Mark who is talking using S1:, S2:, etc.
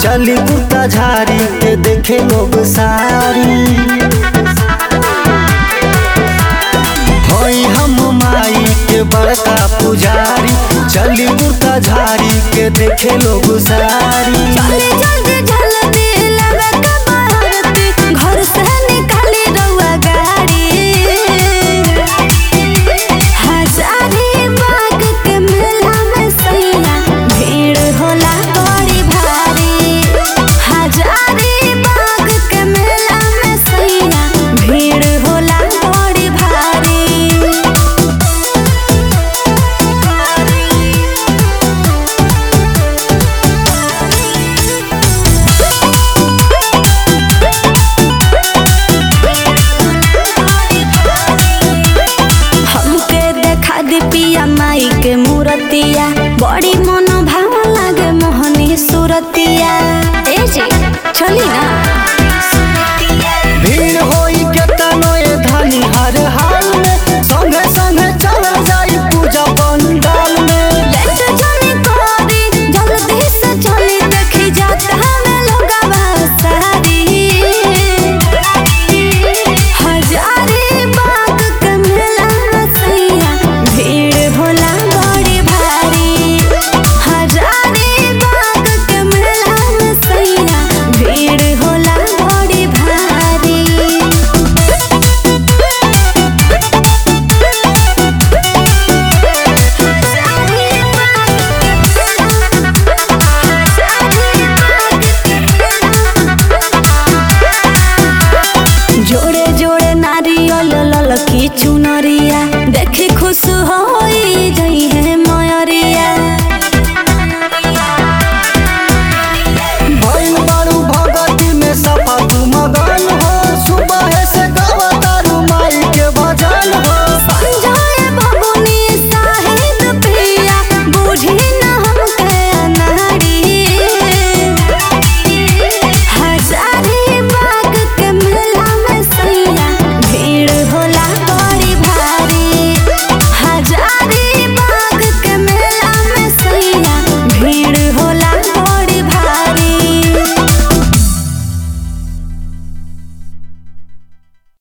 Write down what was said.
S1: चली कुत्ता झाड़ी के देखे लोग सारी। होई हम माई के बड़का पुजारी, चली कुत्ता झाड़ी के देखे लोग सारी। घर से निकाली रउआ गाड़ी, हजारी बाग के मेला में सैया भीड़ होला बड़ी भारी। हजारी बाग के मेला में सैया भीड़ होला बड़ी भारी। पिया माई के मूर्तिया बड़ी मन भाव लागे मोहनी सूरतिया।